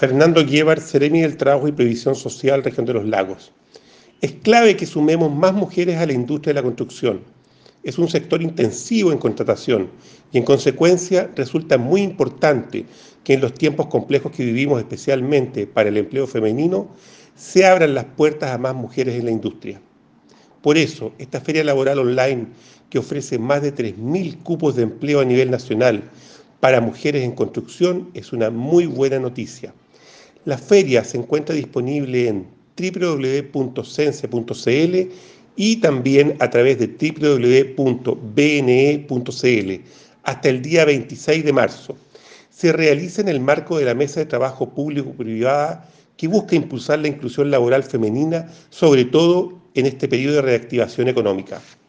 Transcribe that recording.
Fernando Guíbar, Seremi del Trabajo y Previsión Social, Región de los Lagos. Es clave que sumemos más mujeres a la industria de la construcción. Es un sector intensivo en contratación y en consecuencia resulta muy importante que en los tiempos complejos que vivimos, especialmente para el empleo femenino, se abran las puertas a más mujeres en la industria. Por eso, esta feria laboral online, que ofrece más de 3.000 cupos de empleo a nivel nacional para mujeres en construcción, es una muy buena noticia. La feria se encuentra disponible en www.cense.cl y también a través de www.bne.cl hasta el día 26 de marzo. Se realiza en el marco de la Mesa de Trabajo Público-Privada que busca impulsar la inclusión laboral femenina, sobre todo en este periodo de reactivación económica.